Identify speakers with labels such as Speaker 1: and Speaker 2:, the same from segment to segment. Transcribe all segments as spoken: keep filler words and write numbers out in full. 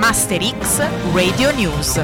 Speaker 1: Master X Radio News.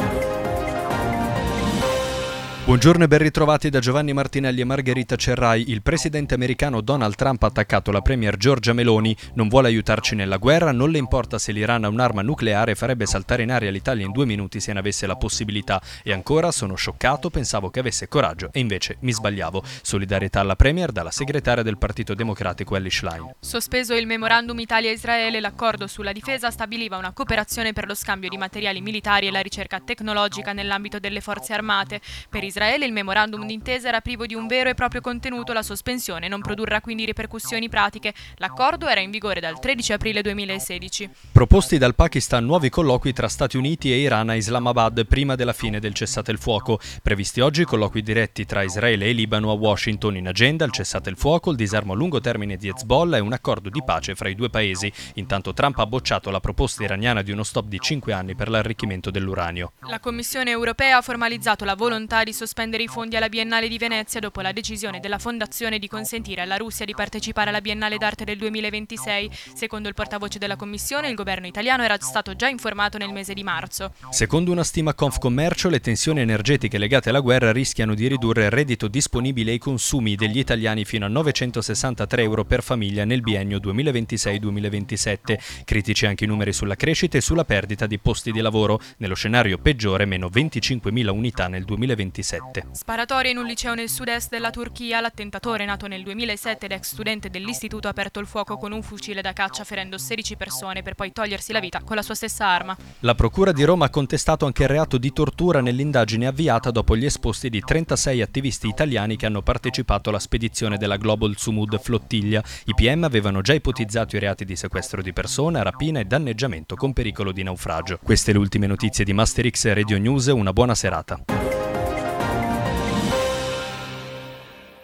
Speaker 2: Buongiorno e ben ritrovati da Giovanni Martinelli e Margherita Cerrai. Il presidente americano Donald Trump ha attaccato la premier Giorgia Meloni. Non vuole aiutarci nella guerra, non le importa se l'Iran ha un'arma nucleare e farebbe saltare in aria l'Italia in due minuti se ne avesse la possibilità. E ancora, sono scioccato, pensavo che avesse coraggio e invece mi sbagliavo. Solidarietà alla premier dalla segretaria del Partito Democratico Elly Schlein.
Speaker 3: Sospeso il memorandum Italia-Israele, l'accordo sulla difesa stabiliva una cooperazione per lo scambio di materiali militari e la ricerca tecnologica nell'ambito delle forze armate. Per Israele il memorandum d'intesa era privo di un vero e proprio contenuto, la sospensione non produrrà quindi ripercussioni pratiche. L'accordo era in vigore dal tredici aprile duemilasedici.
Speaker 2: Proposti dal Pakistan nuovi colloqui tra Stati Uniti e Iran a Islamabad prima della fine del cessate il fuoco. Previsti oggi colloqui diretti tra Israele e Libano a Washington. In agenda il cessate il fuoco, il disarmo a lungo termine di Hezbollah e un accordo di pace fra i due paesi. Intanto Trump ha bocciato la proposta iraniana di uno stop di cinque anni per l'arricchimento dell'uranio.
Speaker 3: La Commissione europea ha formalizzato la volontà di sospendere i fondi alla Biennale di Venezia dopo la decisione della Fondazione di consentire alla Russia di partecipare alla Biennale d'arte del duemilaventisei. Secondo il portavoce della Commissione, il governo italiano era stato già informato nel mese di marzo.
Speaker 2: Secondo una stima Confcommercio, le tensioni energetiche legate alla guerra rischiano di ridurre il reddito disponibile ai consumi degli italiani fino a novecentosessantatré euro per famiglia nel biennio duemilaventisei duemilaventisette. Critici anche i numeri sulla crescita e sulla perdita di posti di lavoro. Nello scenario peggiore, meno venticinquemila unità nel duemilaventisette.
Speaker 3: Sparatoria in un liceo nel sud-est della Turchia. L'attentatore, nato nel duemilasette ed ex studente dell'istituto, ha aperto il fuoco con un fucile da caccia ferendo sedici persone per poi togliersi la vita con la sua stessa arma.
Speaker 2: La Procura di Roma ha contestato anche il reato di tortura nell'indagine avviata dopo gli esposti di trentasei attivisti italiani che hanno partecipato alla spedizione della Global Sumud Flottiglia. I P M avevano già ipotizzato i reati di sequestro di persona, rapina e danneggiamento con pericolo di naufragio. Queste le ultime notizie di Master X Radio News, una buona serata.